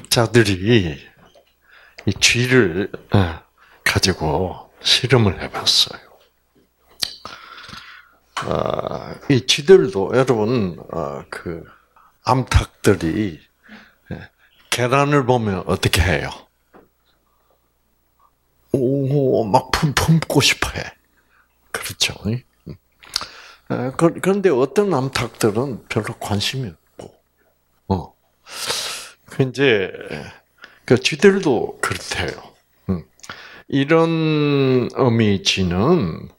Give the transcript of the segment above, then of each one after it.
과학자들이 이 쥐를 가지고 실험을 해봤어요. 이 쥐들도 여러분 그 암탉들이 계란을 보면 어떻게 해요? 오, 막 품고 싶어해. 그렇죠? 그런데 어떤 암탉들은 별로 관심이 없고, 이제 그 쥐들도 그렇대요. 이런 어미쥐는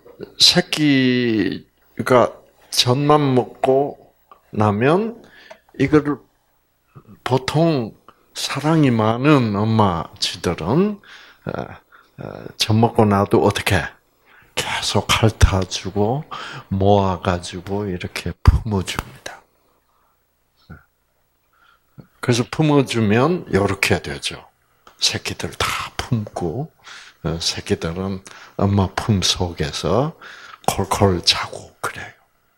새끼가 젖만 먹고 나면 이거를 보통 사랑이 많은 엄마 쥐들은 젖 먹고 나도 어떻게 계속 핥아주고 모아가지고 이렇게 품어줍니다. 그래서 품어주면 이렇게 되죠. 새끼들 다 품고 새끼들은 엄마 품 속에서 콜콜 자고 그래요.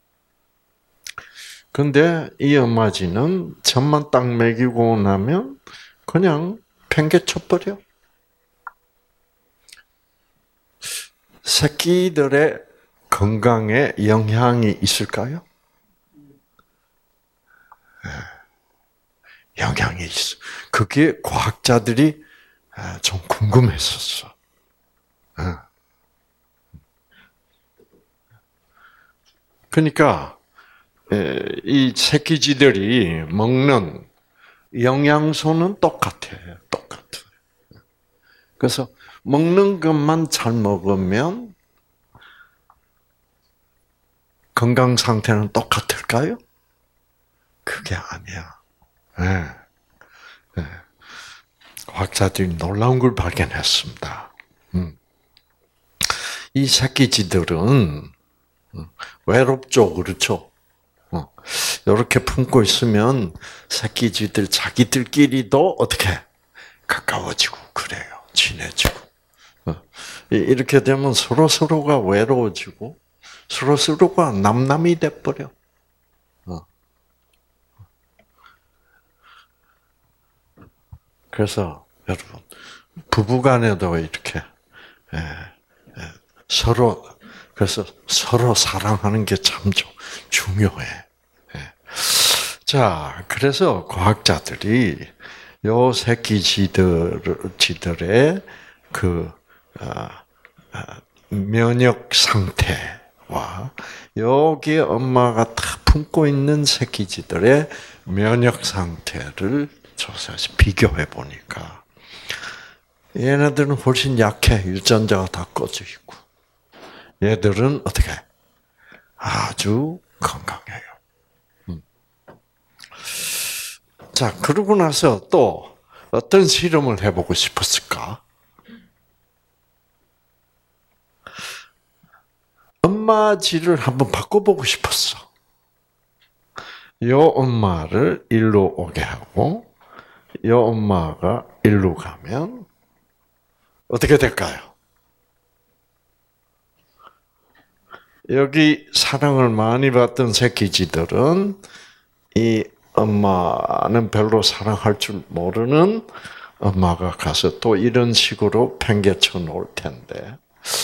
근데 이 엄마쥐는 젖만 딱 먹이고 나면 그냥 팽개쳐버려. 새끼들의 건강에 영향이 있을까요? 영향이 있어. 그게 과학자들이 좀 궁금했었어. 그러니까 이 새끼쥐들이 먹는 영양소는 똑같아요. 똑같아. 그래서 먹는 것만 잘 먹으면 건강 상태는 똑같을까요? 그게 아니야. 과학자들이 놀라운 걸 발견했습니다. 이 새끼쥐들은 외롭죠, 그렇죠? 이렇게 품고 있으면 새끼쥐들 자기들끼리도 어떻게 가까워지고 그래요, 친해지고. 이렇게 되면 서로가 외로워지고 서로가 남남이 돼버려. 그래서 여러분 부부간에도 이렇게 그래서 서로 사랑하는 게 참 중요해. 자, 그래서 과학자들이 요 새끼쥐들의 그 면역 상태와 여기 엄마가 다 품고 있는 새끼쥐들의 면역 상태를 조사해서 비교해 보니까 얘네들은 훨씬 약해. 유전자가 다 꺼져 있고 얘들은 어떻게 아주 건강해요. 자, 그러고 나서 또 어떤 실험을 해보고 싶었을까? 엄마 쥐를 한번 바꿔보고 싶었어. 요 엄마를 일로 오게 하고 요 엄마가 일로 가면 어떻게 될까요? 여기 사랑을 많이 받던 새끼쥐들은 이 엄마는 별로 사랑할 줄 모르는 엄마가 가서 또 이런 식으로 팽개쳐 놓을 텐데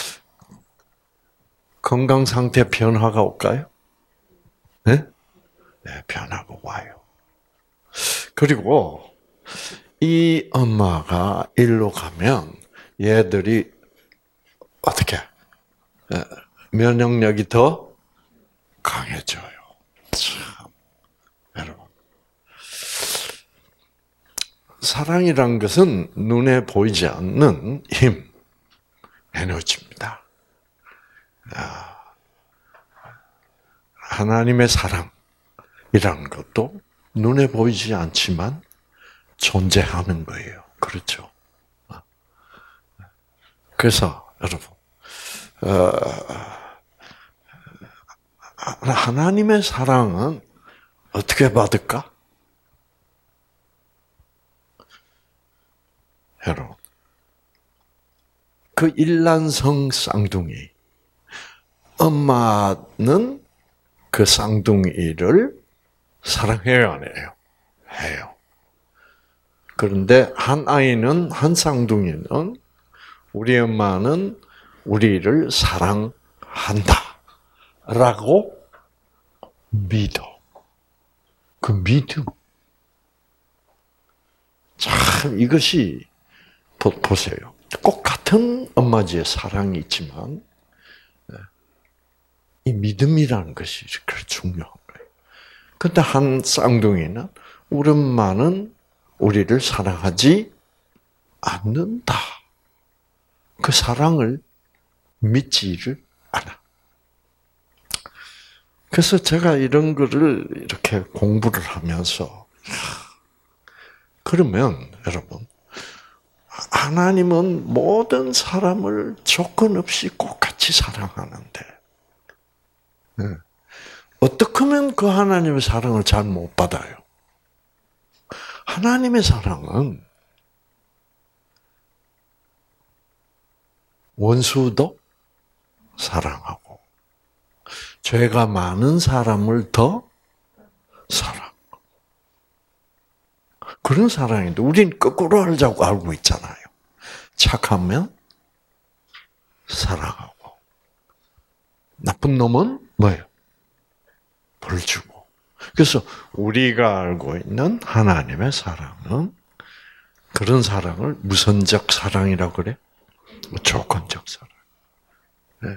건강 상태 변화가 올까요? 네? 네, 변화가 와요. 그리고 이 엄마가 일로 가면 얘들이 어떻게 면역력이 더 강해져요. 참, 여러분. 사랑이란 것은 눈에 보이지 않는 힘, 에너지입니다. 하나님의 사랑이라는 것도 눈에 보이지 않지만 존재하는 거예요. 그렇죠? 그래서 여러분, 하나님의 사랑은 어떻게 받을까? 여러분, 그 일란성 쌍둥이, 엄마는 그 쌍둥이를 사랑해요, 안 해요? 해요. 그런데 한 쌍둥이는 우리 엄마는 우리를 사랑한다라고 믿어. 그 믿음. 참 이것이 보세요. 꼭 같은 엄마지의 사랑이 있지만 이 믿음이라는 것이 그렇게 중요한 거예요. 근데 한 쌍둥이는 우리 엄마는 우리를 사랑하지 않는다. 그 사랑을 믿지를 않아. 그래서 제가 이런 거를 이렇게 공부를 하면서 그러면 여러분 하나님은 모든 사람을 조건 없이 똑같이 사랑하는데 어떻게 하면 그 하나님의 사랑을 잘 못 받아요? 하나님의 사랑은 원수도 사랑하고 죄가 많은 사람을 더 사랑하고 그런 사랑인데 우린 거꾸로 하자고 알고 있잖아요. 착하면 사랑하고 나쁜 놈은 뭐예요? 벌 주고. 그래서 우리가 알고 있는 하나님의 사랑은 그런 사랑을 무선적 사랑이라고 그래? 조건적 사랑. 네.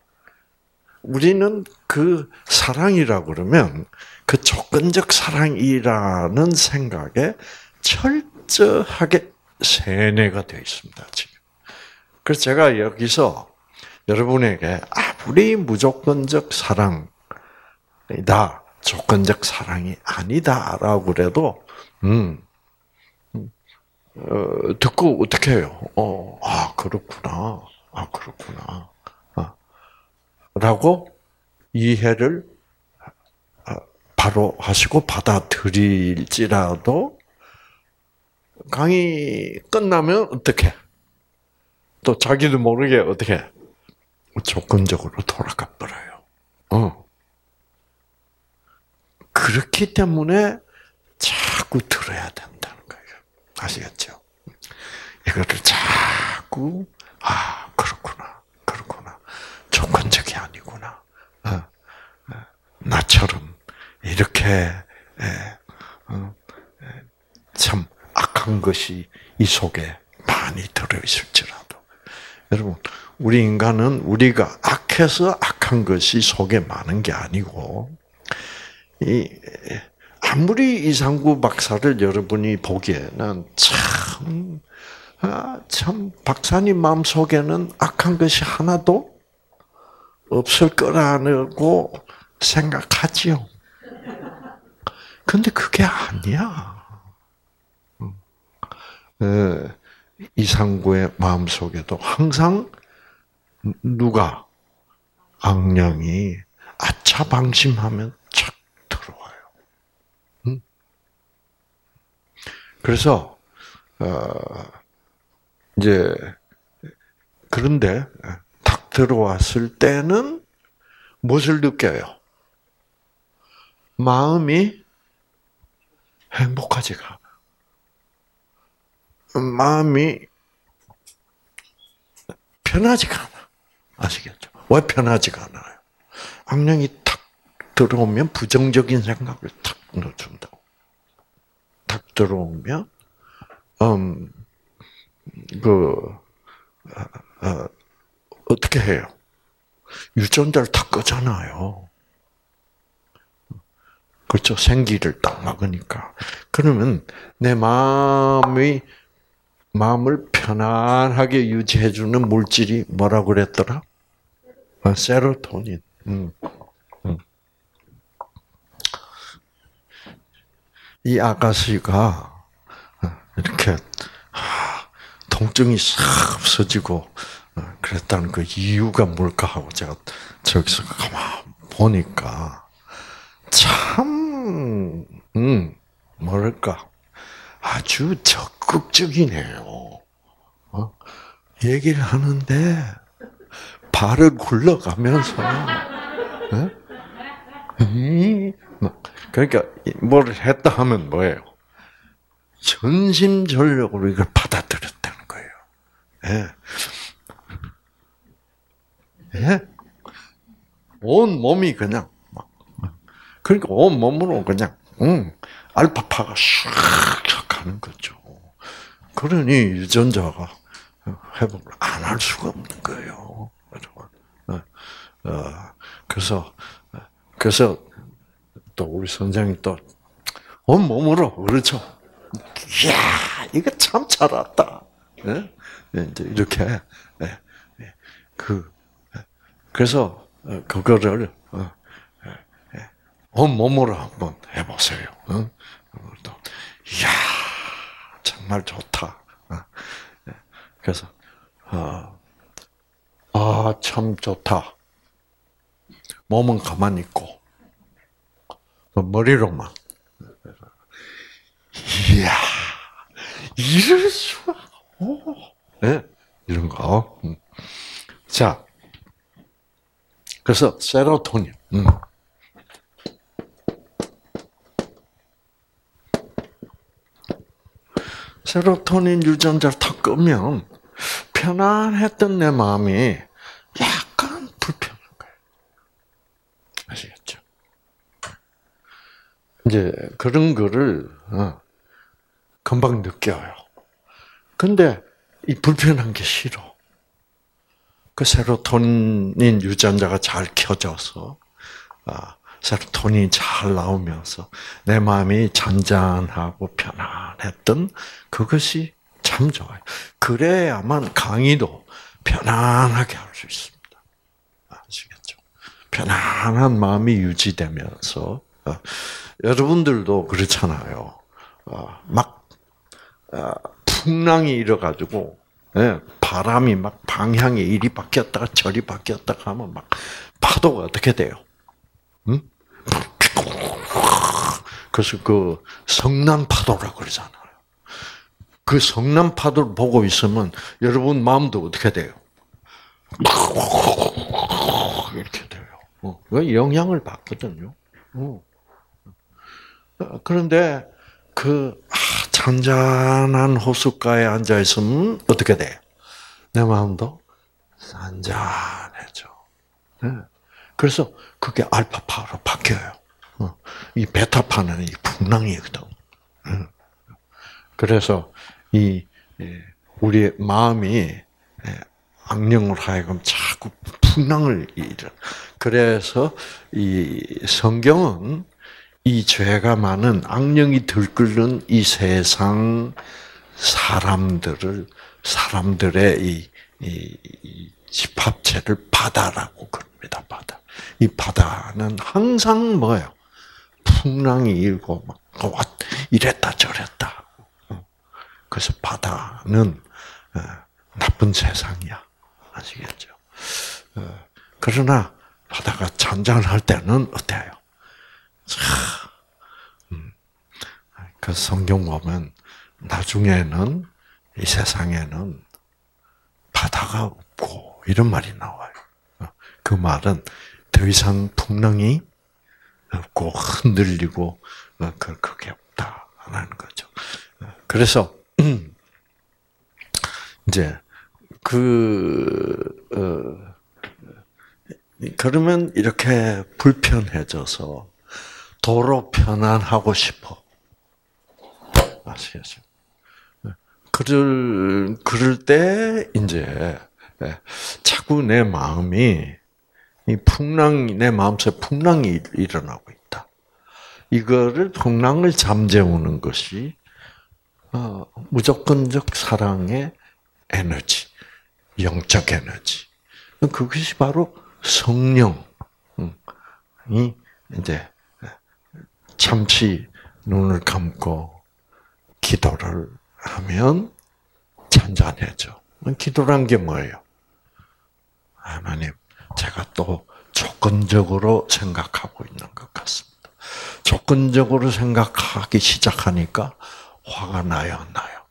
우리는 그 사랑이라고 그러면 그 조건적 사랑이라는 생각에 철저하게 세뇌가 되어 있습니다, 지금. 그래서 제가 여기서 여러분에게 아무리 무조건적 사랑이다, 조건적 사랑이 아니다라고 그래도, 듣고 어떻게 해요? 그렇구나. 그렇구나. 라고 이해를 바로 하시고 받아들일지라도 강의 끝나면 어떻게? 또 자기도 모르게 어떻게? 조건적으로 돌아가 버려요. 그렇기 때문에 자꾸 들어야 된다는 거예요. 아시겠죠? 이거를 자꾸 그렇구나. 조건적이 아니구나. 나처럼 이렇게 참 악한 것이 이 속에 많이 들어있을지라도 여러분 우리 인간은 우리가 악해서 악한 것이 속에 많은 게 아니고 아무리 이상구 박사를 여러분이 보기에는 참 박사님 마음속에는 악한 것이 하나도 없을 거라고 생각하지요. 근데 그게 아니야. 이상구의 마음속에도 항상 누가 악령이 아차방심하면 착 들어와요. 그래서 이제 그런데 탁 들어왔을 때는 무엇을 느껴요? 마음이 행복하지가 않아. 마음이 편하지가 않아. 아시겠죠? 왜 편하지가 않아요? 악령이 탁 들어오면 부정적인 생각을 탁 넣어준다고. 탁 들어오면 어떻게 해요? 유전자를 탁 끄잖아요. 그렇죠? 생기를 딱 막으니까. 그러면 내 마음을 편안하게 유지해주는 물질이 뭐라고 그랬더라? 세로토닌. 이 아가씨가 이렇게 통증이 싹 없어지고 그랬다는 그 이유가 뭘까 하고 제가 저기서 가만 보니까 참 뭐랄까 아주 적극적이네요. 얘기를 하는데 발을 굴러가면서 그러니까 뭘 했다 하면 뭐예요? 전심전력으로 이걸 받아들였다는 거예요. 예. 예? 온 몸이 그냥 막 그러니까 온 몸으로 그냥 알파파가 샥 가는 거죠. 그러니 유전자가 회복을 안 할 수가 없는 거예요. 그래서 또 우리 선생이 또 온 몸으로 그렇죠. 이야 이거 참 잘 왔다. 예? 이제 이렇게 그래서 그거를 온 몸으로 한번 해보세요. 또 이야 정말 좋다. 그래서 참 좋다. 몸은 가만히 있고 머리로만. 이야 이럴 수가. 네, 이런 거. 자, 그래서 세로토닌. 세로토닌 유전자를 탁 끄면 편안했던 내 마음이 약간 불편한 거예요. 아시겠죠? 이제 그런 거를 금방 느껴요. 근데 이 불편한 게 싫어. 그 세로토닌 유전자가 잘 켜져서 세로토닌이 잘 나오면서 내 마음이 잔잔하고 편안했던 그것이 참 좋아요. 그래야만 강의도 편안하게 할 수 있습니다. 아시겠죠? 편안한 마음이 유지되면서 여러분들도 그렇잖아요. 막 풍랑이 일어가지고 바람이 막 방향이 이리 바뀌었다가 저리 바뀌었다가 하면 막 파도가 어떻게 돼요? 응? 그래서 그 성난 파도라고 그러잖아요. 그 성난 파도를 보고 있으면 여러분 마음도 어떻게 돼요? 이렇게 돼요. 영향을 받거든요. 그런데 그 잔잔한 호숫가에 앉아 있으면 어떻게 돼? 내 마음도 잔잔해져. 그래서 그게 알파파로 바뀌어요. 이 베타파는 이 풍랑이거든. 그래서 이 우리의 마음이 악령으로 하여금 자꾸 풍랑을 일으켜. 그래서 이 성경은 이 죄가 많은 악령이 들끓는 이 세상 사람들의 이 집합체를 바다라고 그럽니다. 바다. 이 바다는 항상 뭐예요? 풍랑이 일고 막 이랬다 저랬다. 그래서 바다는 나쁜 세상이야. 아시겠죠? 그러나 바다가 잔잔할 때는 어때요? 그 성경 보면 나중에는 이 세상에는 바다가 없고 이런 말이 나와요. 그 말은 더 이상 풍랑이 없고 흔들리고 그게 없다라는 거죠. 그래서 이제 그러면 이렇게 불편해져서 도로 편안하고 싶어. 아시겠죠? 그럴 때 이제 자꾸 내 마음이 내 마음속에 풍랑이 일어나고 있다. 이거를 풍랑을 잠재우는 것이 무조건적 사랑의 에너지, 영적 에너지. 그것이 바로 성령이 이제 잠시 눈을 감고 기도를 하면 잔잔해져. 기도란 게 뭐예요? 하나님, 제가 또 조건적으로 생각하고 있는 것 같습니다. 조건적으로 생각하기 시작하니까 화가 나요, 안 나요?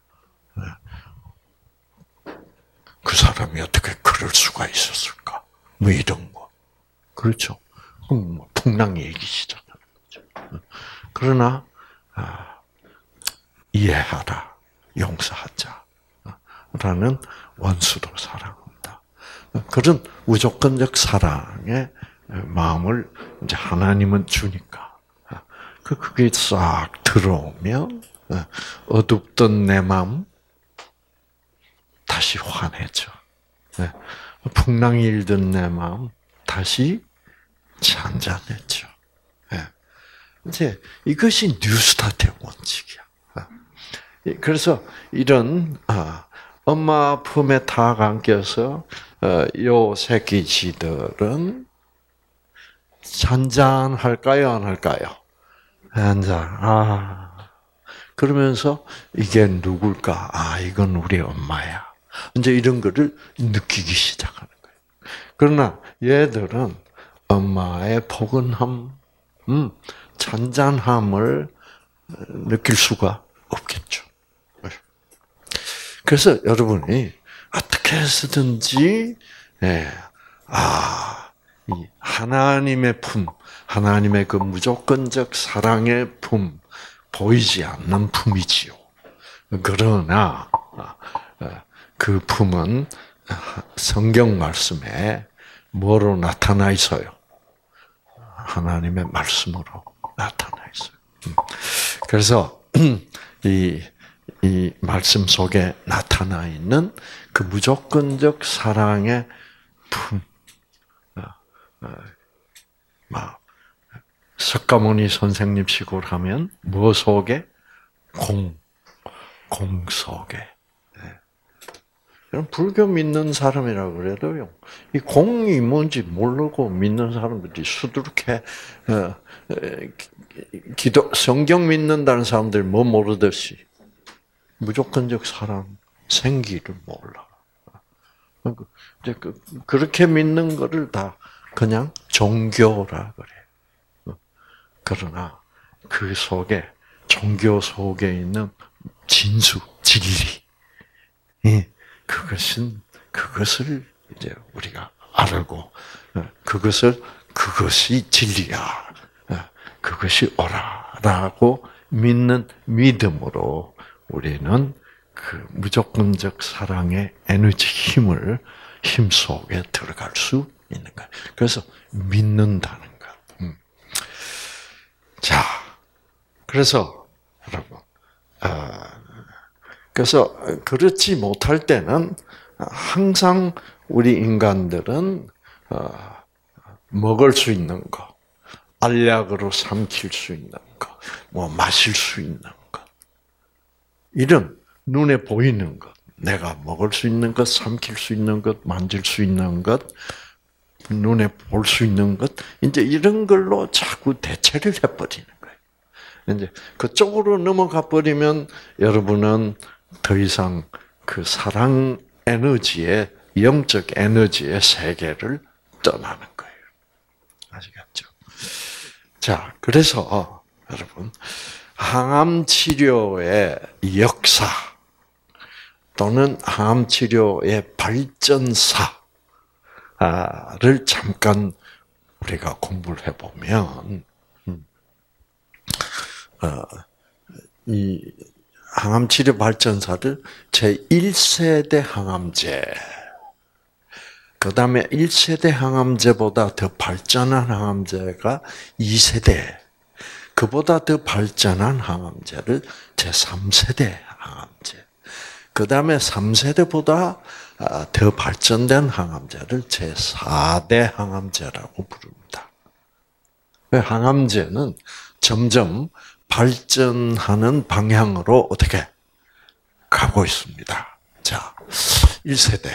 그 사람이 어떻게 그럴 수가 있었을까? 뭐 이런 거. 그렇죠? 그럼 풍랑이 일기 시작하는 거죠. 그러나 이해하라, 용서하자. 라는 원수도 사랑한다. 그런 무조건적 사랑의 마음을 이제 하나님은 주니까. 그게 싹 들어오면 어둡던 내 마음 다시 환해져. 풍랑이 일던 내 마음 다시 잔잔해져. 이제 이것이 뉴스타트의 원칙이야. 그래서 이런 엄마 품에 다 안겨서 요 새끼 쥐들은 잔잔할까요, 안 할까요? 잔잔. 그러면서 이게 누굴까? 이건 우리 엄마야. 이제 이런 거를 느끼기 시작하는 거예요. 그러나 얘들은 엄마의 포근함, 잔잔함을 느낄 수가 없겠죠. 그래서 여러분이 어떻게 해서든지 이 하나님의 품, 하나님의 그 무조건적 사랑의 품, 보이지 않는 품이지요. 그러나 그 품은 성경 말씀에 뭐로 나타나 있어요? 하나님의 말씀으로 나타나 있어요. 그래서 이 말씀 속에 나타나 있는 그 무조건적 사랑의 품, 석가모니 선생님 식으로 하면 뭐 속에? 공 속에. 불교 믿는 사람이라고 그래도요, 이 공이 뭔지 모르고 믿는 사람들이 수두룩해. 성경 믿는다는 사람들이 뭐 모르듯이 무조건적 사랑 생기를 몰라. 이제 그렇게 믿는 거를 다 그냥 종교라 그래. 그러나 그 속에 종교 속에 있는 진수, 진리, 그것을 이제 우리가 알고 그것이 진리야, 그것이 옳아라고 믿는 믿음으로 우리는 그 무조건적 사랑의 에너지 힘 속에 들어갈 수 있는 거예요. 그래서 믿는다는 것. 자, 그래서 여러분, 그래서 그렇지 못할 때는 항상 우리 인간들은 먹을 수 있는 거, 알약으로 삼킬 수 있는 거, 뭐 마실 수 있는 것, 이런 눈에 보이는 것, 내가 먹을 수 있는 것, 삼킬 수 있는 것, 만질 수 있는 것, 눈에 볼 수 있는 것, 이제 이런 걸로 자꾸 대체를 해버리는 거예요. 이제 그쪽으로 넘어가 버리면 여러분은 더 이상 그 사랑 에너지의, 영적 에너지의 세계를 떠나는 거예요. 아시겠죠? 자, 그래서 여러분, 항암 치료의 역사 또는 항암 치료의 발전사를 잠깐 우리가 공부를 해보면, 이 항암 치료 발전사를 제1세대 항암제, 그 다음에 1세대 항암제보다 더 발전한 항암제가 2세대, 그보다 더 발전한 항암제를 제3세대 항암제, 그 다음에 3세대보다 더 발전된 항암제를 제4대 항암제라고 부릅니다. 항암제는 점점 발전하는 방향으로 어떻게 가고 있습니다. 자, 1세대.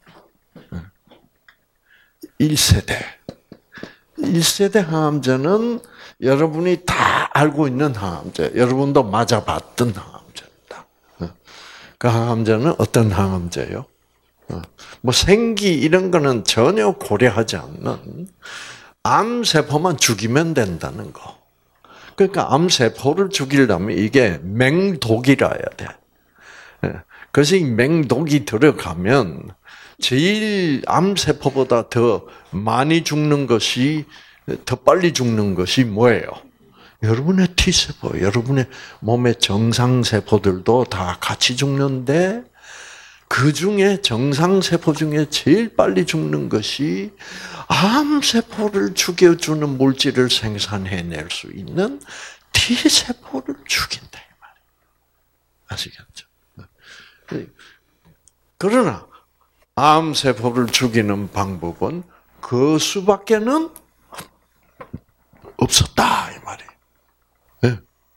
1세대 항암제는 여러분이 다 알고 있는 항암제, 여러분도 맞아봤던 항암제입니다. 그 항암제는 어떤 항암제요? 뭐 생기 이런 거는 전혀 고려하지 않는 암세포만 죽이면 된다는 거. 그러니까 암세포를 죽이려면 이게 맹독이라야 돼. 그래서 이 맹독이 들어가면 제일 암세포보다 더 많이 죽는 것이, 더 빨리 죽는 것이 뭐예요? 여러분의 T세포, 여러분의 몸의 정상세포들도 다 같이 죽는데 그 중에 정상세포 중에 제일 빨리 죽는 것이 암세포를 죽여주는 물질을 생산해낼 수 있는 T세포를 죽인다. 이 말이에요. 아시겠죠? 그러나 암세포를 죽이는 방법은 그 수밖에는 없었다. 이 말이에요. 네.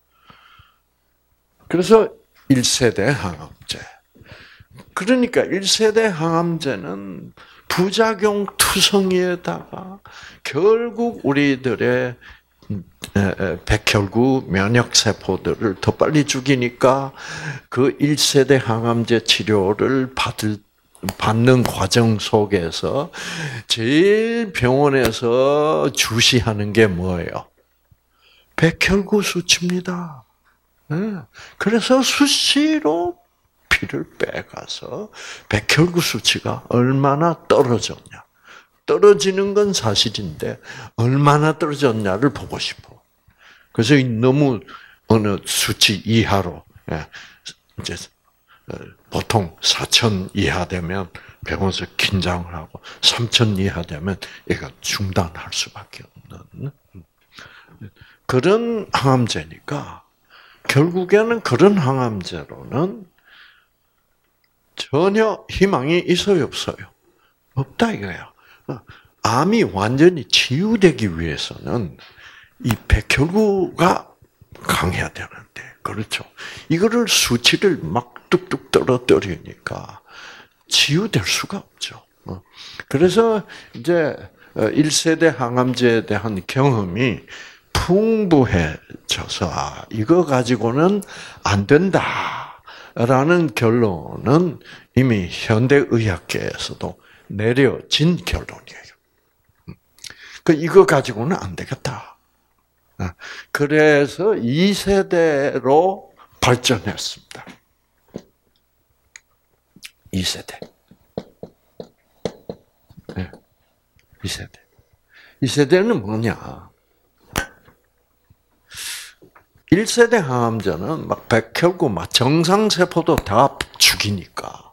그래서 1세대 항암제. 그러니까 1세대 항암제는 부작용 투성이에다가 결국 우리들의 백혈구 면역세포들을 더 빨리 죽이니까 그 1세대 항암제 치료를 받는 과정 속에서 제일 병원에서 주시하는 게 뭐예요? 백혈구 수치입니다. 그래서 수시로 피를 빼가서 백혈구 수치가 얼마나 떨어졌냐. 떨어지는 건 사실인데 얼마나 떨어졌냐를 보고 싶어. 그래서 너무 어느 수치 이하로 이제 보통 4,000 이하 되면 병원에서 긴장을 하고 3,000 이하 되면 얘가 중단할 수밖에 없는 그런 항암제니까 결국에는 그런 항암제로는 전혀 희망이 있어요, 없어요? 없다 이거야. 암이 완전히 치유되기 위해서는 이 백혈구가 강해야 되는데, 그렇죠? 이거를 수치를 막 뚝뚝 떨어뜨리니까 치유될 수가 없죠. 그래서 이제 1세대 항암제에 대한 경험이 풍부해져서 이거 가지고는 안 된다라는 결론은 이미 현대의학계에서도 내려진 결론이에요. 이거 가지고는 안 되겠다. 그래서 2세대로 발전했습니다. 2세대. 네. 2세대. 2세대는 뭐냐? 1세대 항암제는 막 백혈구, 막 정상세포도 다 죽이니까.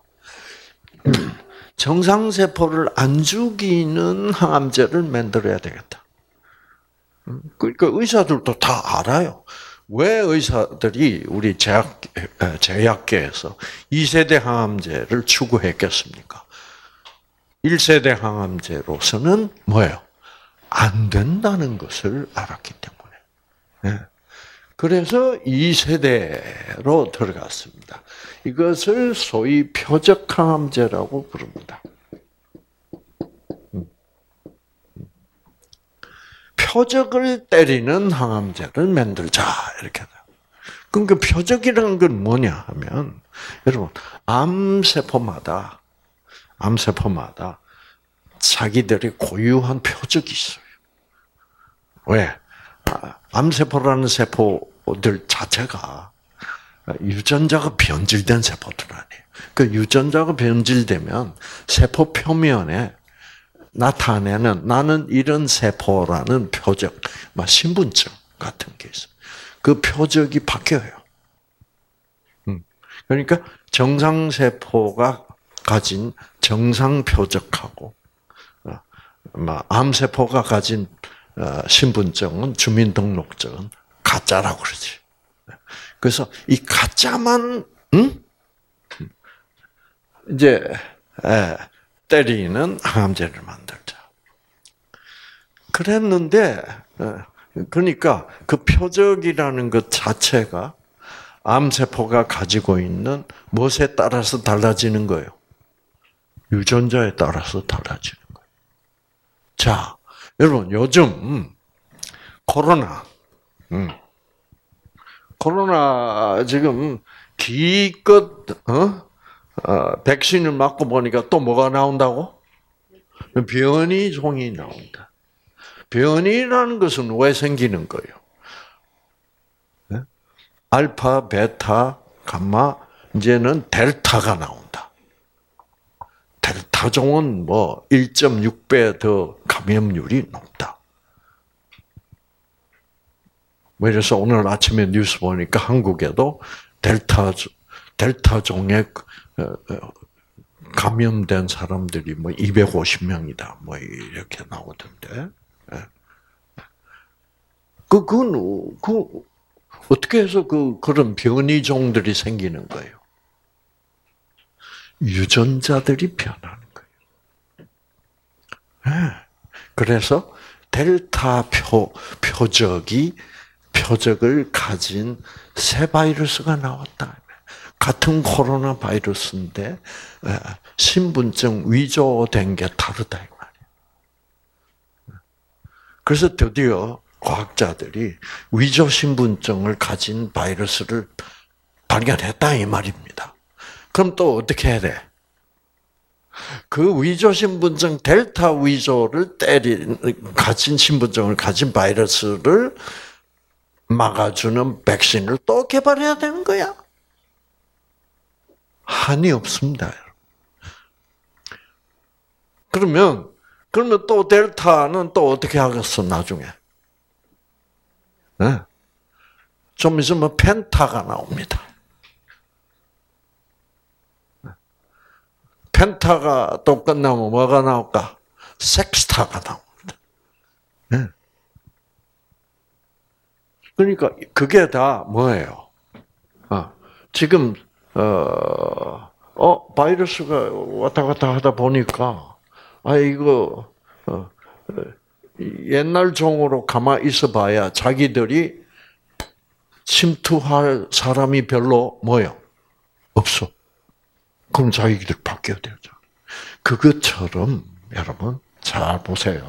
정상세포를 안 죽이는 항암제를 만들어야 되겠다. 그러니까 의사들도 다 알아요. 왜 의사들이 우리 제약계에서 2세대 항암제를 추구했겠습니까? 1세대 항암제로서는 뭐예요? 안 된다는 것을 알았기 때문에. 네. 그래서 2세대로 들어갔습니다. 이것을 소위 표적항암제라고 부릅니다. 표적을 때리는 항암제를 만들자 이렇게. 그러니까 표적이라는 건 뭐냐 하면 여러분 암세포마다 자기들이 고유한 표적이 있어요. 왜? 암세포라는 세포들 자체가 유전자가 변질된 세포들 아니에요. 그 유전자가 변질되면 세포 표면에 나타내는 나는 이런 세포라는 표적, 신분증 같은 게 있어요. 그 표적이 바뀌어요. 그러니까 정상세포가 가진 정상 표적하고 암세포가 가진 신분증은 주민등록증은 가짜라고 그러지. 그래서 이 가짜만 이제 때리는 항암제를 만들자. 그랬는데 그러니까 그 표적이라는 것 자체가 암세포가 가지고 있는 무엇에 따라서 달라지는 거예요? 유전자에 따라서 달라지는 거예요. 자, 여러분 요즘 코로나 지금 기껏 백신을 맞고 보니까 또 뭐가 나온다고? 변이종이 나온다. 변이라는 것은 왜 생기는 거예요? 네? 알파, 베타, 감마, 이제는 델타가 나온다. 델타종은 1.6배 더 감염률이 높다. 뭐 이래서 오늘 아침에 뉴스 보니까 한국에도 델타종에 감염된 사람들이 뭐 250명이다. 뭐 이렇게 나오던데. 어떻게 해서 그런 변이종들이 생기는 거예요? 유전자들이 변하는 거예요. 그래서 델타 표적을 가진 새 바이러스가 나왔다. 같은 코로나 바이러스인데 신분증 위조된 게 다르다 이 말이에요. 그래서 드디어 과학자들이 위조 신분증을 가진 바이러스를 발견했다 이 말입니다. 그럼 또 어떻게 해야 돼? 그 위조 신분증 델타 위조를 가진 신분증을 가진 바이러스를 막아주는 백신을 또 개발해야 되는 거야. 한이 없습니다. 그러면 또 델타는 또 어떻게 하겠어 나중에? 네. 좀 있으면 펜타가 나옵니다. 펜타가 또 끝나면 뭐가 나올까? 섹스타가 나옵니다. 네. 그러니까 그게 다 뭐예요? 지금 바이러스가 왔다 갔다 하다 보니까 이거 옛날 종으로 가만히 있어봐야 자기들이 침투할 사람이 별로 뭐요? 없어. 그럼 자기들 바뀌어야 되죠. 그것처럼 여러분 잘 보세요.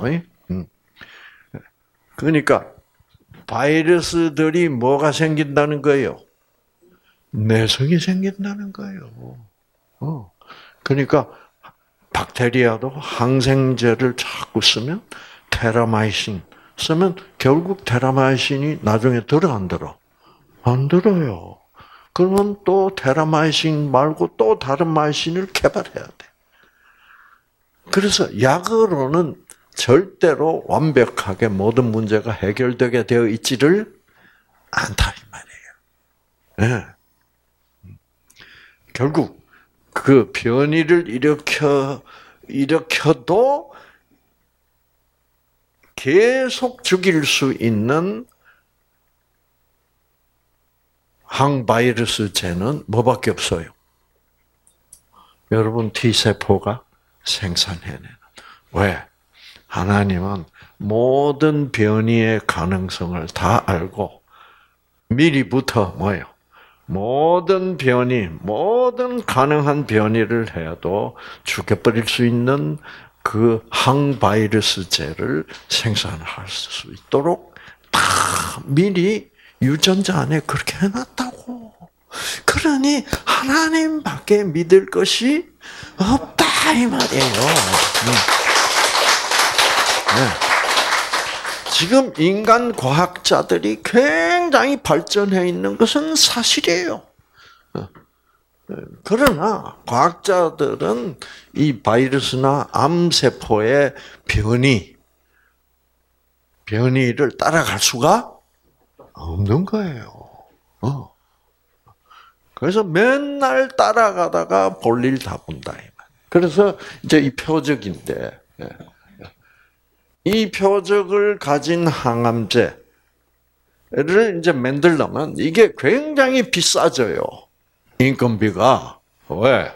그러니까 바이러스들이 뭐가 생긴다는 거예요? 내성이 생긴다는 거예요. 그러니까 박테리아도 항생제를 자꾸 쓰면 테라마이신 쓰면 결국 테라마이신이 나중에 들어 안 들어? 안 들어요. 그러면 또 테라마이신 말고 또 다른 마이신을 개발해야 돼. 그래서 약으로는 절대로 완벽하게 모든 문제가 해결되게 되어 있지를 않다 이 말이에요. 네. 결국 그 변이를 일으켜도 계속 죽일 수 있는 항바이러스제는 뭐밖에 없어요? 여러분 T세포가 생산해내는. 왜? 하나님은 모든 변이의 가능성을 다 알고 미리부터 뭐예요? 모든 가능한 변이를 해도 죽여버릴 수 있는 그 항바이러스제를 생산할 수 있도록 다 미리 유전자 안에 그렇게 해놨다고. 그러니 하나님밖에 믿을 것이 없다 이 말이에요. 네. 지금 인간 과학자들이 굉장히 발전해 있는 것은 사실이에요. 그러나 과학자들은 이 바이러스나 암세포의 변이를 따라갈 수가 없는 거예요. 그래서 맨날 따라가다가 볼일 다 본다. 그래서 이제 이 표적인데, 이 표적을 가진 항암제를 이제 만들려면 이게 굉장히 비싸져요. 인건비가. 왜?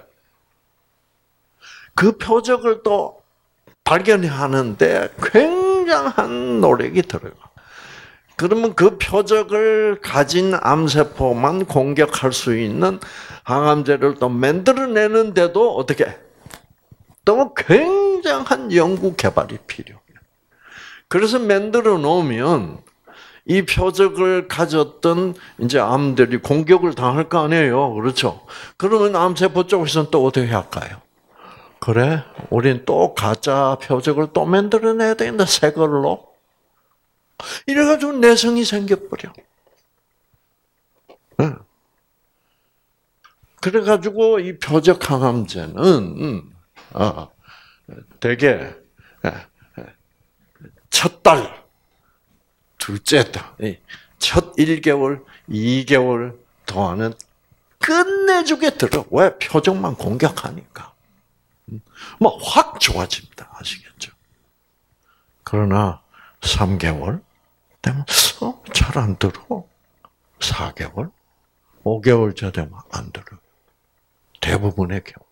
그 표적을 또 발견하는데 굉장한 노력이 들어가. 그러면 그 표적을 가진 암세포만 공격할 수 있는 항암제를 또 만들어내는데도 어떻게? 또 굉장한 연구 개발이 필요해요. 그래서 만들어 놓으면 이 표적을 가졌던 이제 암들이 공격을 당할 거 아니에요. 그렇죠? 그러면 암세포 쪽에서는 또 어떻게 할까요? 그래, 우린 또 가짜 표적을 또 만들어내야 되는데 새 걸로. 이래가지고 내성이 생겨버려. 그래가지고 이 표적 항암제는 되게 첫 달, 둘째 달, 첫 1개월, 2개월 동안은 끝내주겠더라. 왜? 표정만 공격하니까. 뭐 확 좋아집니다. 아시겠죠? 그러나 3개월 되면 잘 안 들어. 4개월, 5개월째 되면 안 들어. 대부분의 경우.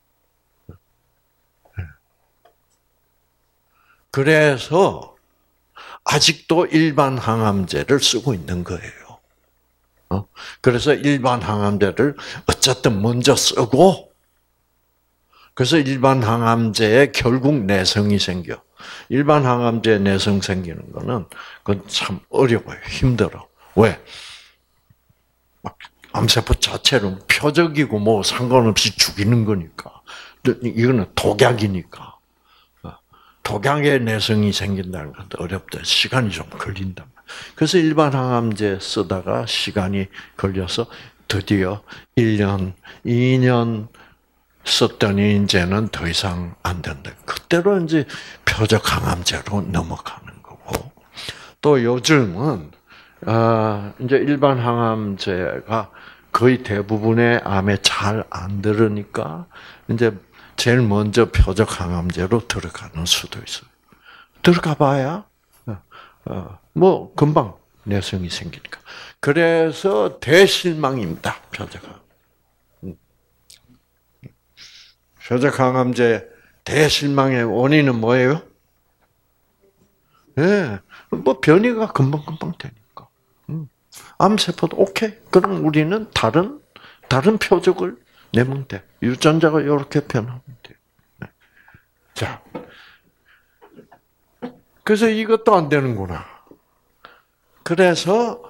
그래서 아직도 일반 항암제를 쓰고 있는 거예요. 그래서 일반 항암제를 어쨌든 먼저 쓰고, 그래서 일반 항암제에 결국 내성이 생겨. 일반 항암제 내성 생기는 거는 그건 참 어려워요. 힘들어. 왜? 막 암세포 자체는 표적이고 뭐 상관없이 죽이는 거니까. 이거는 독약이니까. 독약의 내성이 생긴다는 것도 어렵다. 시간이 좀 걸린다. 그래서 일반 항암제 쓰다가 시간이 걸려서 드디어 1년, 2년 썼더니 이제는 더 이상 안 된다. 그때로 이제 표적 항암제로 넘어가는 거고. 또 요즘은 이제 일반 항암제가 거의 대부분의 암에 잘 안 들으니까 이제 제일 먼저 표적 항암제로 들어가는 수도 있어요. 들어가 봐야 뭐 금방 내성이 생기니까. 그래서 대실망입니다. 표적 항암. 표적 항암제 대실망의 원인은 뭐예요? 예, 뭐 변이가 금방 되니까. 암세포도 오케이. 그럼 우리는 다른 표적을 내면 돼. 유전자가 이렇게 변하면 돼. 자, 그래서 이것도 안 되는구나. 그래서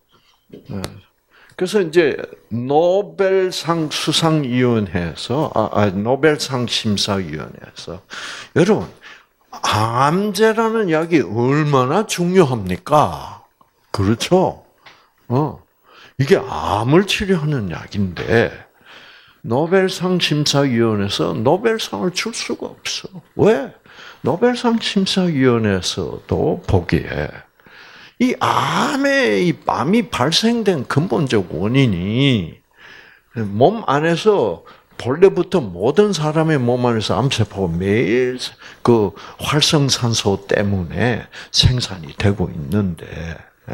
이제 노벨상 수상위원회에서 노벨상 심사위원회에서 여러분 항암제라는 약이 얼마나 중요합니까? 그렇죠? 이게 암을 치료하는 약인데 노벨상 심사위원회에서 노벨상을 줄 수가 없어. 왜? 노벨상 심사위원회에서도 보기에 이 암이 발생된 근본적 원인이 몸 안에서 본래부터 모든 사람의 몸 안에서 암세포가 매일 그 활성산소 때문에 생산이 되고 있는데,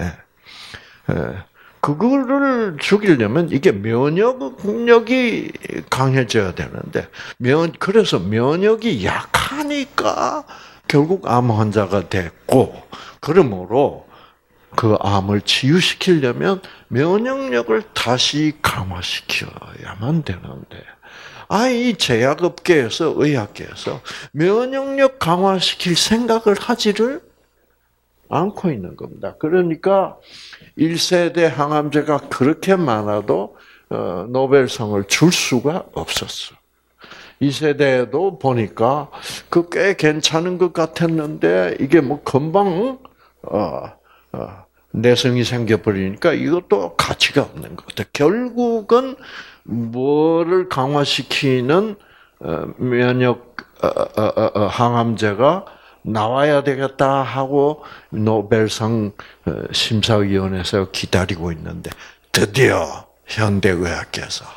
그거를 죽이려면 이게 면역력이 강해져야 되는데, 그래서 면역이 약하니까 결국 암 환자가 됐고, 그러므로 그 암을 치유시키려면 면역력을 다시 강화시켜야만 되는데, 이 제약업계에서, 의학계에서 면역력 강화시킬 생각을 하지를 않고 있는 겁니다. 그러니까 1세대 항암제가 그렇게 많아도 노벨상을 줄 수가 없었어. 2세대에도 보니까 그 꽤 괜찮은 것 같았는데 이게 뭐 금방 내성이 생겨버리니까 이것도 가치가 없는 것 같아요. 결국은 뭐를 강화시키는 면역 항암제가 나와야 되겠다 하고 노벨상 심사위원회에서 기다리고 있는데 드디어 현대의학계에서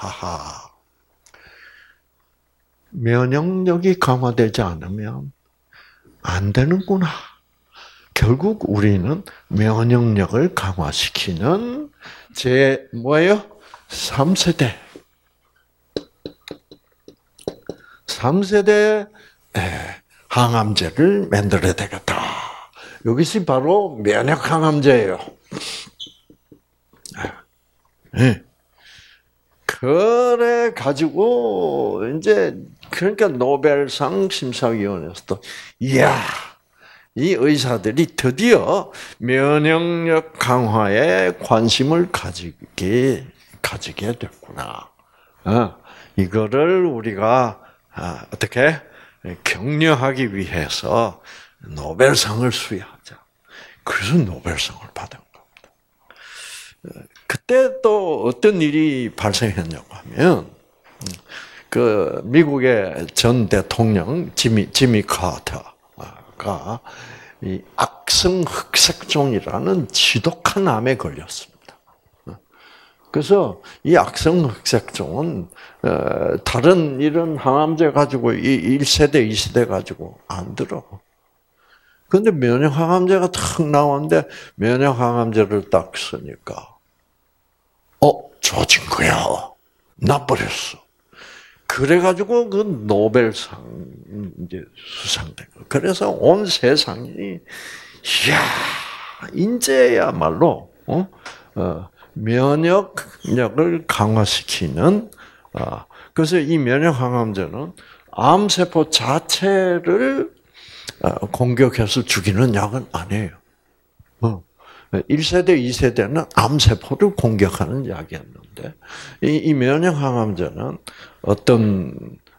면역력이 강화되지 않으면 안 되는구나. 결국 우리는 면역력을 강화시키는 뭐예요? 3세대. 3세대 항암제를 만들어야 되겠다. 이것이 바로 면역 항암제예요. 그래 가지고 이제 그러니까 노벨상 심사위원회에서도 이야, 이 의사들이 드디어 면역력 강화에 관심을 가지게 됐구나. 이거를 우리가 어떻게 격려하기 위해서 노벨상을 수여하자. 그래서 노벨상을 받은 겁니다. 그때 또 어떤 일이 발생했냐고 하면, 미국의 전 대통령 지미 카터가 이 악성 흑색종이라는 지독한 암에 걸렸습니다. 그래서 이 악성 흑색종은 다른 이런 항암제 가지고 1세대, 2세대 가지고 안 들어. 그런데 면역 항암제가 탁 나왔는데 면역 항암제를 딱 쓰니까 좋아진 거야. 나버렸어. 그래가지고 그 노벨상 이제 수상된 거. 그래서 온 세상이 이야 이제야말로 면역력을 강화시키는 그래서 이 면역 항암제는 암세포 자체를 공격해서 죽이는 약은 아니에요. 1세대, 2세대는 암세포를 공격하는 약이었는데, 이 면역항암제는 어떤,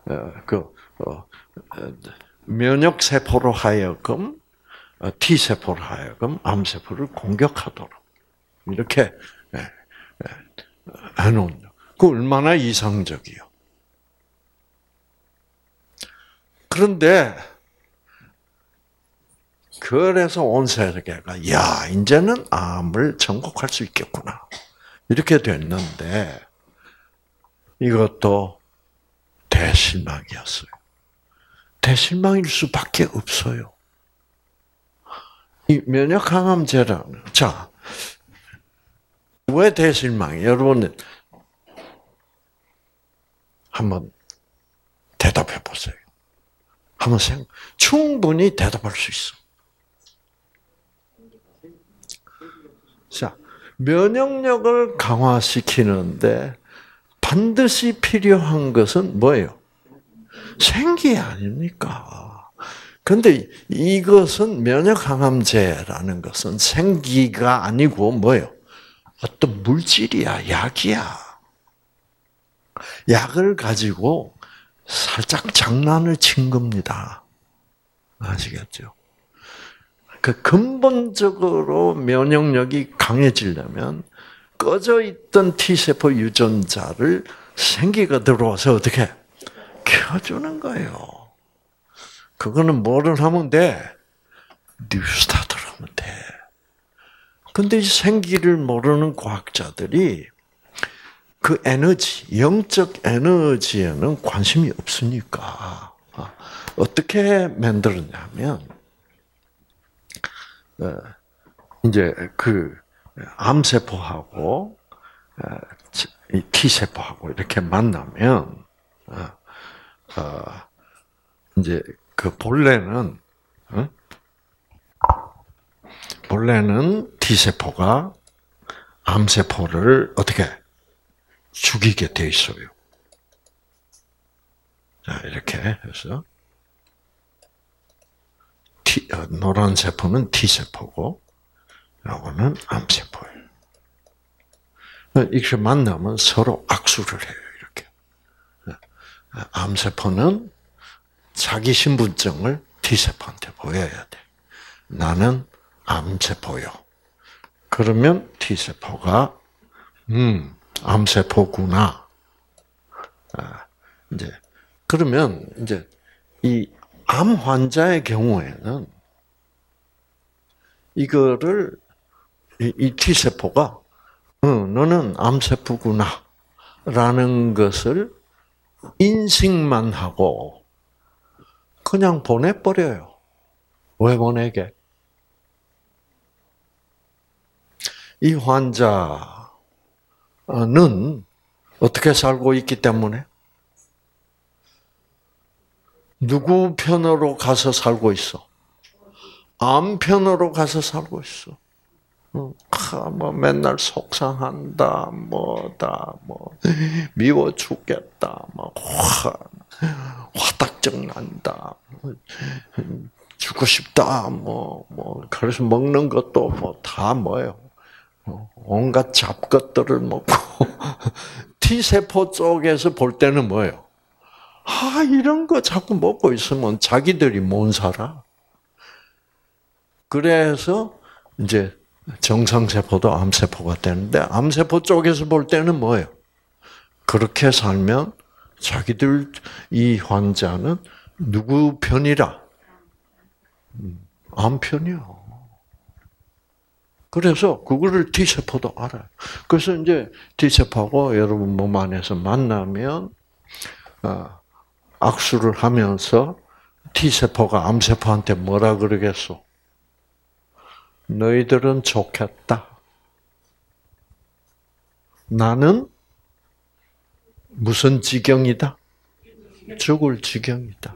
면역세포로 하여금, T세포로 하여금 암세포를 공격하도록, 이렇게, 해놓은, 그 얼마나 이상적이요. 그런데, 그래서 온 세계가 야 이제는 암을 정복할 수 있겠구나 이렇게 됐는데 이것도 대실망이었어요. 대실망일 수밖에 없어요. 이 면역 항암제라는 왜 대실망이? 여러분 한번 대답해 보세요. 한번 충분히 대답할 수 있어. 자, 면역력을 강화시키는데 반드시 필요한 것은 뭐예요? 생기 아닙니까? 그런데 이것은 면역항암제라는 것은 생기가 아니고 뭐예요? 어떤 물질이야, 약이야. 약을 가지고 살짝 장난을 친 겁니다. 아시겠죠? 그 근본적으로 면역력이 강해지려면 꺼져 있던 T세포 유전자를 생기가 들어와서 어떻게 켜주는 거예요. 그거는 뭐를 하면 돼? 뉴스타트를 하면 돼. 근데 이 생기를 모르는 과학자들이 그 에너지, 영적 에너지에는 관심이 없으니까 어떻게 만들었냐면 이제 그 암세포하고 이 T세포하고 이렇게 만나면 이제 그 본래는 T세포가 암세포를 어떻게 죽이게 돼 있어요. 자, 이렇게 해서 노란 세포는 T세포고, 요거는 암세포예요. 이렇게 만나면 서로 악수를 해요, 이렇게. 암세포는 자기 신분증을 T세포한테 보여야 돼. 나는 암세포요. 그러면 T세포가, 암세포구나. 이제, 그러면, 이제, 이 암 환자의 경우에는, 이거를, 이 T세포가, 너는 암세포구나. 라는 것을 인식만 하고, 그냥 보내버려요. 왜 보내게? 이 환자는 어떻게 살고 있기 때문에? 누구 편으로 가서 살고 있어? 암 편으로 가서 살고 있어. 뭐 맨날 속상한다, 미워 죽겠다, 화딱정 난다, 죽고 싶다, 그래서 먹는 것도 다 뭐예요? 온갖 잡것들을 먹고 T세포 쪽에서 볼 때는 뭐예요? 이런 거 자꾸 먹고 있으면 자기들이 못 살아. 그래서 이제 정상세포도 암세포가 되는데 암세포 쪽에서 볼 때는 뭐예요? 그렇게 살면 자기들 이 환자는 누구 편이라? 암 편이요. 그래서 그거를 T세포도 알아요. 그래서 이제 T세포하고 여러분 몸 안에서 만나면 악수를 하면서 T세포가 암세포한테 뭐라 그러겠어? 너희들은 좋겠다. 나는 무슨 지경이다? 죽을 지경이다.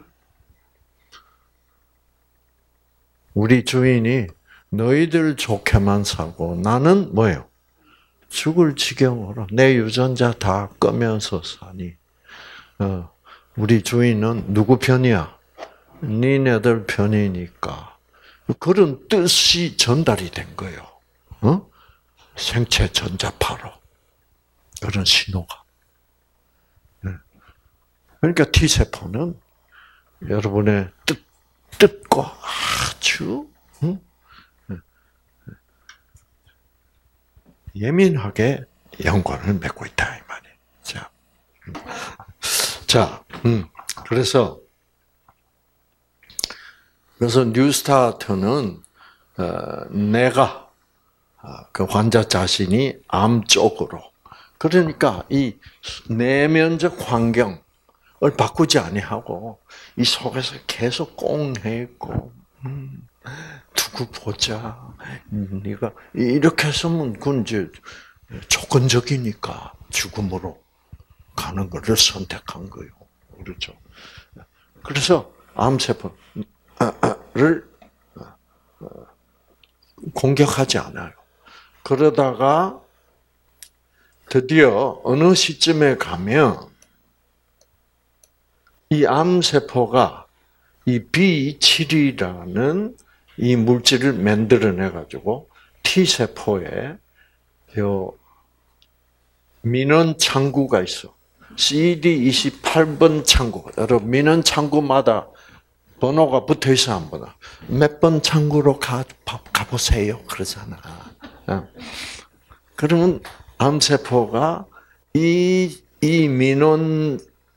우리 주인이 너희들 좋게만 살고 나는 뭐예요? 죽을 지경으로 내 유전자 다 끄면서 사니. 우리 주인은 누구 편이야? 니네들 편이니까. 그런 뜻이 전달이 된 거예요. 생체 전자파로. 그런 신호가. 그러니까 T세포는 여러분의 뜻과 아주 예민하게 연관을 맺고 있다 이 말이에요. 자, 그래서 뉴스타트는 내가 그 환자 자신이 암 쪽으로 그러니까 이 내면적 환경을 바꾸지 아니하고 이 속에서 계속 꽁해 있고 두고 보자. 네가 이렇게 했으면 그건 이제 조건적이니까 죽음으로 가는 것을 선택한 거예요. 그렇죠. 그래서 암세포를 공격하지 않아요. 그러다가 드디어 어느 시점에 가면 이 암세포가 이 B7이라는 이 물질을 만들어내 가지고 T세포에 요 민원 창구가 있어. CD28번 창구. 여러분 민원 창구마다 번호가 붙어 있어 안 보나? 몇 번 창구로 가보세요. 그러잖아. 그러면 암세포가 이 민원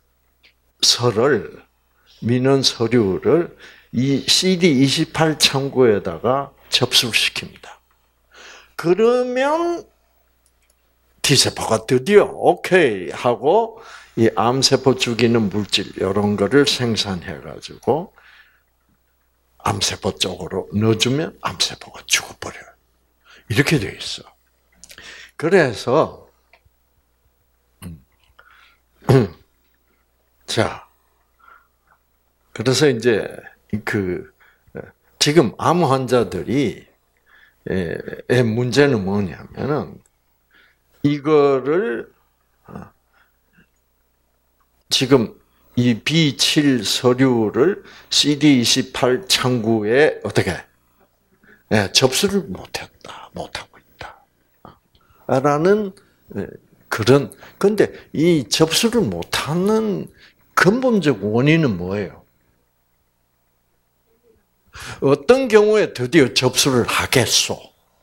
서류를 이 CD28 창구에다가 접수를 시킵니다. 그러면 T세포가 드디어 오케이 하고 이 암세포 죽이는 물질 이런 거를 생산해가지고 암세포 쪽으로 넣어주면 암세포가 죽어버려요. 이렇게 돼 있어. 그래서 자, 그래서 이제 지금 암 환자들이 의 문제는 뭐냐면은 이거를 지금 이 B7 서류를 CD28 창구에 어떻게 접수를 못하고 있다. 라는 근데 이 접수를 못하는 근본적 원인은 뭐예요? 어떤 경우에 드디어 접수를 하겠소?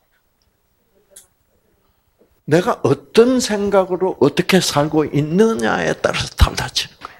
내가 어떤 생각으로 어떻게 살고 있느냐에 따라서 달라지는 거예요.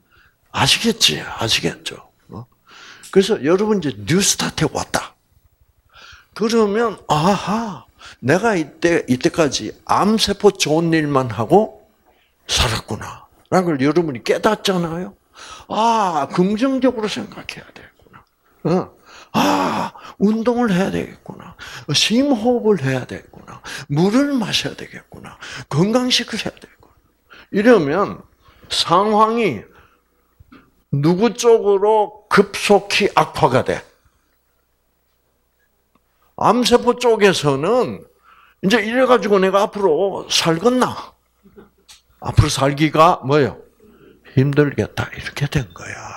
아시겠죠? 그래서 여러분 이제 뉴스타트에 왔다. 그러면 아하, 내가 이때까지 암세포 좋은 일만 하고 살았구나. 라는 걸 여러분이 깨닫잖아요. 긍정적으로 생각해야 되겠구나. 운동을 해야 되겠구나. 심호흡을 해야 되겠구나. 물을 마셔야 되겠구나. 건강식을 해야 되겠구나. 이러면 상황이 누구 쪽으로 급속히 악화가 돼? 암세포 쪽에서는 이제 이래가지고 내가 앞으로 살겠나? 앞으로 살기가 뭐예요? 힘들겠다. 이렇게 된 거야.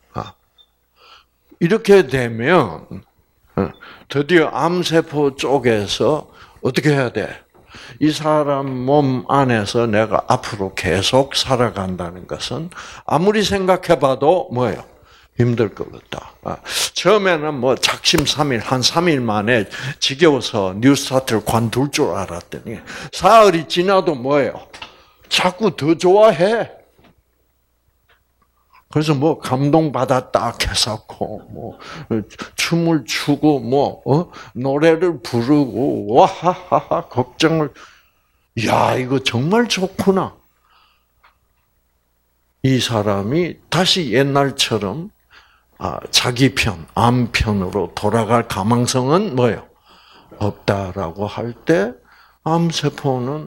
이렇게 되면 드디어 암세포 쪽에서 어떻게 해야 돼? 이 사람 몸 안에서 내가 앞으로 계속 살아간다는 것은 아무리 생각해봐도 뭐예요? 힘들 것 같다. 처음에는 뭐 작심삼일 한 3일 만에 지겨워서 뉴스타트를 관둘 줄 알았더니 사흘이 지나도 뭐예요? 자꾸 더 좋아해. 그래서 뭐 감동받았다 해서고 뭐 춤을 추고 뭐 노래를 부르고 와하하하 걱정을 야 이거 정말 좋구나. 이 사람이 다시 옛날처럼 자기 편, 암 편으로 돌아갈 가망성은 뭐예요? 없다라고 할 때 암세포는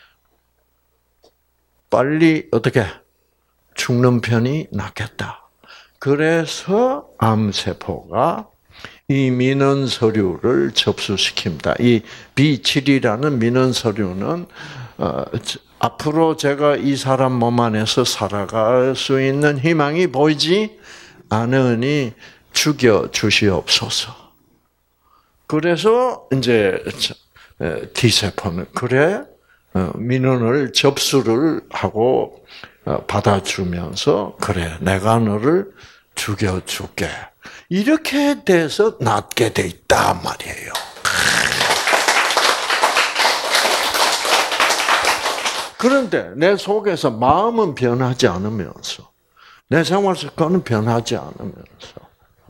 빨리 어떻게 죽는 편이 낫겠다. 그래서 암세포가 이 민원 서류를 접수시킵니다. 이 B7이라는 민원 서류는 앞으로 제가 이 사람 몸 안에서 살아갈 수 있는 희망이 보이지 않으니 죽여 주시옵소서. 그래서 이제 T세포는 그래 민원을 접수를 하고 받아주면서 그래 내가 너를 죽여줄게. 이렇게 돼서 낫게 돼 있단 말이에요. 그런데 내 속에서 마음은 변하지 않으면서 내 생활 습관은 변하지 않으면서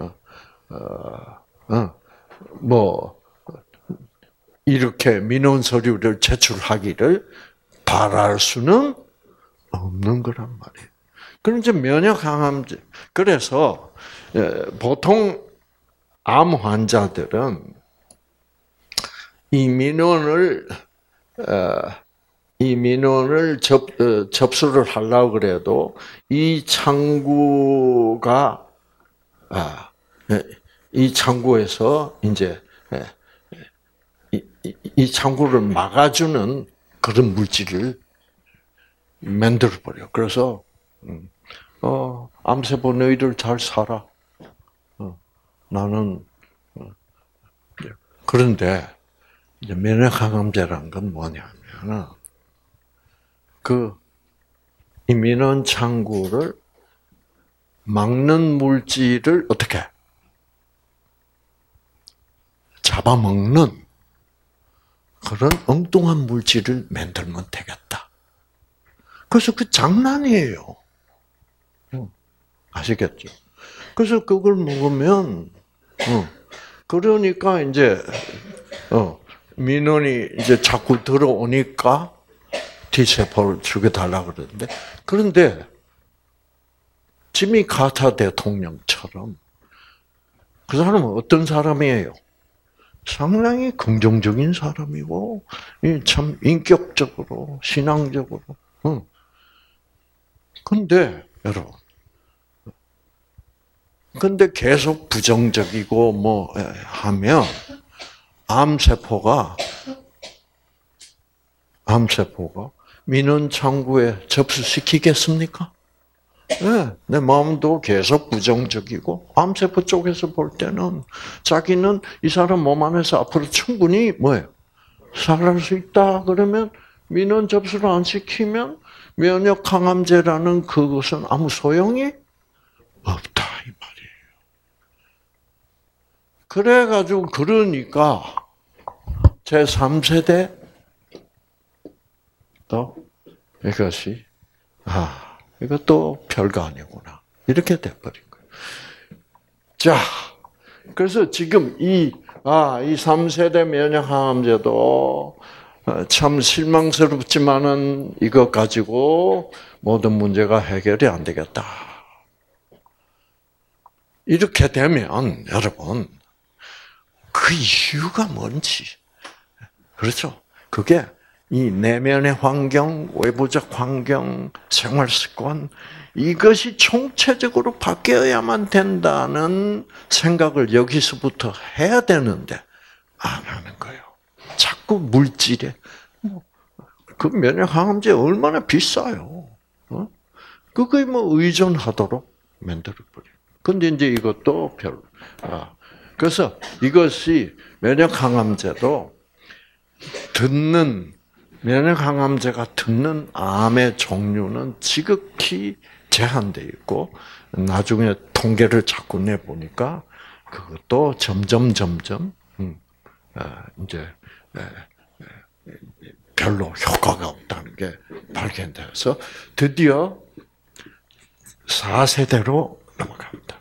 뭐 이렇게 민원 서류를 제출하기를 바랄 수는 없는 거란 말이에요. 그럼 이제 면역 항암제. 그래서 보통 암 환자들은 이 민원을 접수를 하려고 그래도 이 창구가 이 창구에서 이제 이 창구를 막아주는 그런 물질을 만들어 버려. 그래서 암세포 너희들 잘 살아. 나는 그런데 이제 면역항암제라는 건 뭐냐면은 이 민원 창구를 막는 물질을 어떻게 잡아먹는 그런 엉뚱한 물질을 만들면 되겠다. 그래서 그 장난이에요. 아시겠죠? 그래서 그걸 먹으면 그러니까 이제 민원이 이제 자꾸 들어오니까 T세포를 죽여달라고 그러는데 그런데 지미 카터 대통령처럼 그 사람은 어떤 사람이에요? 상당히 긍정적인 사람이고 참 인격적으로 신앙적으로. 근데 여러분, 근데 계속 부정적이고 뭐 하면 암세포가 민원 창구에 접수시키겠습니까? 네, 내 마음도 계속 부정적이고 암세포 쪽에서 볼 때는 자기는 이 사람 몸 안에서 앞으로 충분히 뭐예요? 살아갈 수 있다. 그러면 민원 접수를 안 시키면 면역 항암제라는 그것은 아무 소용이 없다 이 말이에요. 그래가지고 그러니까 제 3세대 또 이것이 이것도 별거 아니구나. 이렇게 돼버린 거예요. 자, 그래서 지금 이 3세대 면역항암제도 참 실망스럽지만은 이것 가지고 모든 문제가 해결이 안 되겠다. 이렇게 되면 여러분 그 이유가 뭔지 그렇죠? 그게 이 내면의 환경, 외부적 환경, 생활 습관 이것이 총체적으로 바뀌어야만 된다는 생각을 여기서부터 해야 되는데 안 하는 거예요. 자꾸 물질에 그 면역 항암제 얼마나 비싸요. 그거에 뭐 의존하도록 만들어 버려. 근데 이제 이것도 별로. 그래서 이것이 면역 항암제도 면역항암제가 듣는 암의 종류는 지극히 제한되어 있고 나중에 통계를 자꾸 내보니까 그것도 점점 이제 별로 효과가 없다는 게 발견돼서 드디어 4세대로 넘어갑니다.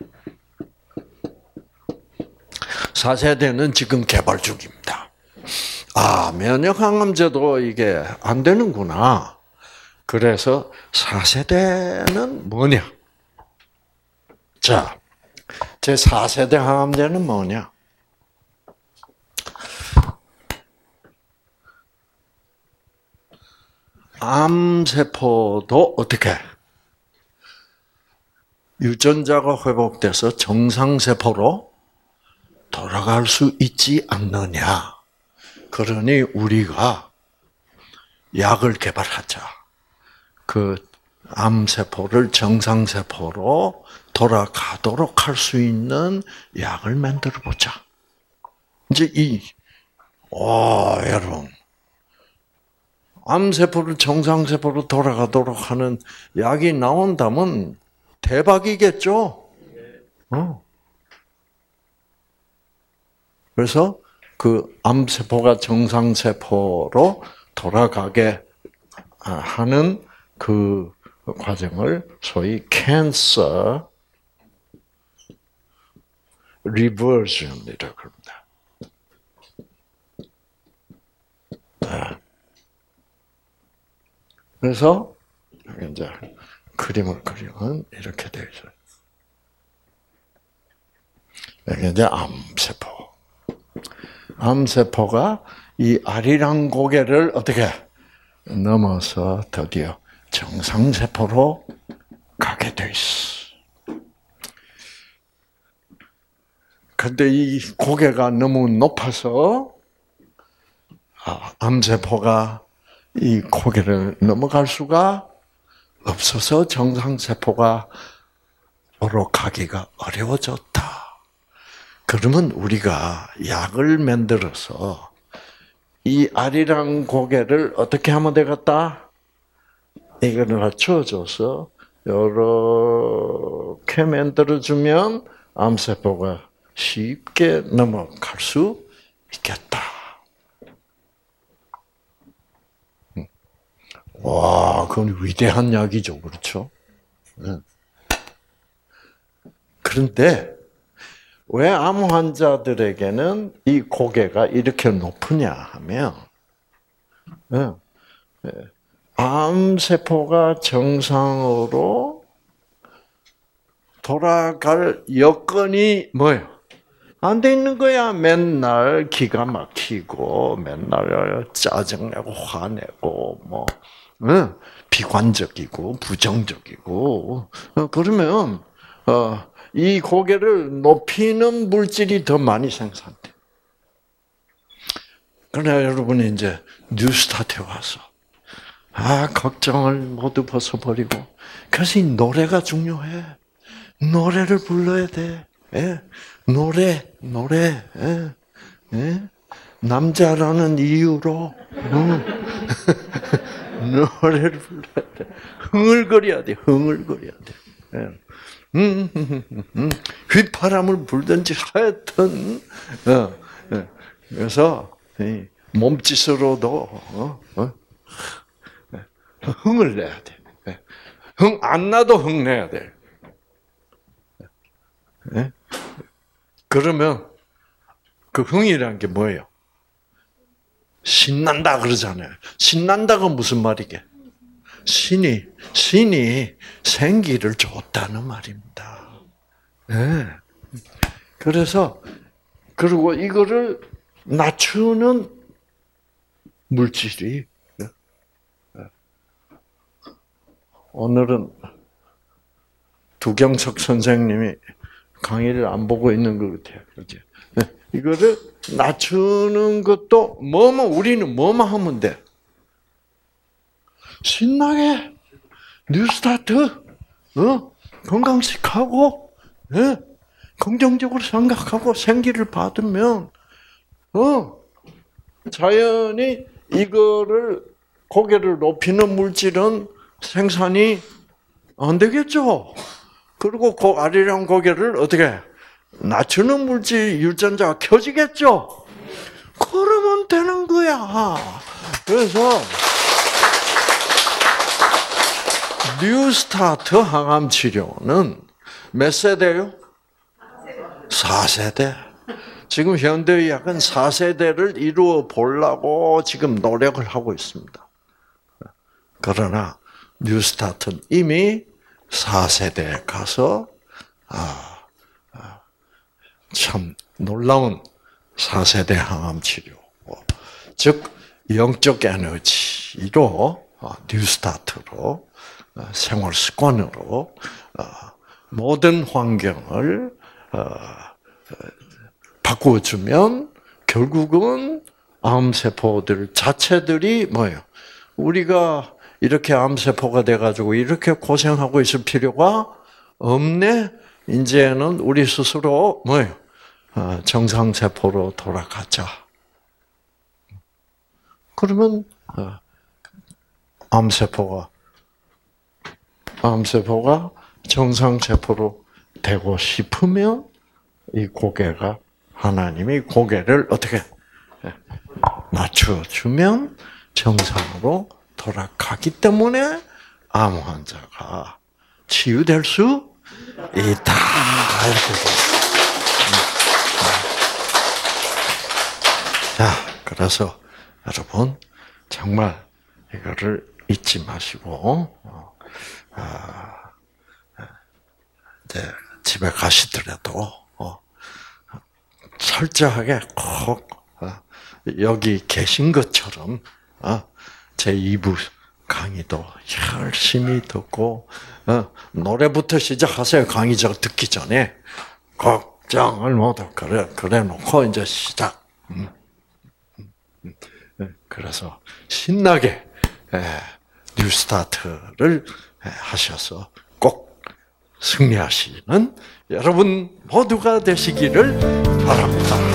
4세대는 지금 개발 중입니다. 면역항암제도 이게 안 되는구나. 그래서 4세대는 뭐냐? 자, 제 4세대 항암제는 뭐냐? 암세포도 어떻게? 유전자가 회복돼서 정상세포로 돌아갈 수 있지 않느냐. 그러니 우리가 약을 개발하자. 그 암세포를 정상세포로 돌아가도록 할 수 있는 약을 만들어 보자. 이제 여러분. 암세포를 정상세포로 돌아가도록 하는 약이 나온다면 대박이겠죠? 그래서 그 암세포가 정상세포로 돌아가게 하는 그 과정을 소위 cancer reversion이라고 합니다. 그래서 이제 그림을 그리면 이렇게 되어 있어요. 이게 이제 암세포. 암세포가 이 아리랑 고개를 어떻게 넘어서 드디어 정상세포로 가게 돼 있어. 근데 이 고개가 너무 높아서 암세포가 이 고개를 넘어갈 수가 없어서 정상세포가 가기가 어려워졌다. 그러면 우리가 약을 만들어서 이 아리랑 고개를 어떻게 하면 되겠다? 이거를 낮춰줘서 이렇게 만들어주면 암세포가 쉽게 넘어갈 수 있겠다. 와, 그건 위대한 약이죠. 그렇죠? 그런데 왜 암 환자들에게는 이 고개가 이렇게 높으냐 하면 암세포가 정상으로 돌아갈 여건이 뭐예요? 안 돼 있는 거야. 맨날 기가 막히고 맨날 짜증내고 화내고 비관적이고 부정적이고 그러면 이 고개를 높이는 물질이 더 많이 생산돼. 그러나 여러분이 이제 뉴스타트에 와서 걱정을 모두 벗어버리고 그래서 이 노래가 중요해. 노래를 불러야 돼. 노래. 남자라는 이유로 노래를 불러야 돼. 흥얼거려야 돼. 휘파람을 불든지 하여튼 그래서 몸짓으로도 흥을 내야 돼. 흥 안 나도 흥 내야 돼. 그러면 그 흥이라는 게 뭐예요? 신난다 그러잖아요. 신난다가 무슨 말이게? 신이 생기를 줬다는 말입니다. 그래서 그리고 이거를 낮추는 물질이 오늘은 두경석 선생님이 강의를 안 보고 있는 것 같아요. 그렇지? 이거를 낮추는 것도 우리는 뭐만 하면 돼? 신나게 뉴스타트, 건강식하고, 긍정적으로 생각하고 생기를 받으면, 자연히 이거를 고개를 높이는 물질은 생산이 안 되겠죠. 그리고 그 아리랑 고개를 어떻게 낮추는 물질 유전자가 켜지겠죠. 그러면 되는 거야. 그래서 뉴스타트 항암 치료는 몇 세대요? 4세대. 지금 현대의학은 4세대를 이루어 보려고 지금 노력을 하고 있습니다. 그러나 뉴스타트는 이미 4세대에 가서 참 놀라운 4세대 항암 치료, 즉 영적 에너지로 뉴스타트로 생활 습관으로 모든 환경을 바꾸어주면 결국은 암세포들 자체들이 뭐예요? 우리가 이렇게 암세포가 돼가지고 이렇게 고생하고 있을 필요가 없네. 이제는 우리 스스로 뭐예요? 정상세포로 돌아가자. 그러면 암세포가 정상세포로 되고 싶으면 이 고개가 하나님이 고개를 어떻게 낮춰주면 정상으로 돌아가기 때문에 암 환자가 치유될 수 있다. 이렇게. 자, 그래서 여러분 정말 이거를 잊지 마시고 이제 집에 가시더라도 철저하게 꼭 여기 계신 것처럼 제 2부 강의도 열심히 듣고 노래부터 시작하세요. 강의 저 듣기 전에 걱정을 못해. 그래 놓고 이제 시작. 그래서 신나게 뉴스타트를 하셔서 꼭 승리하시는 여러분 모두가 되시기를 바랍니다.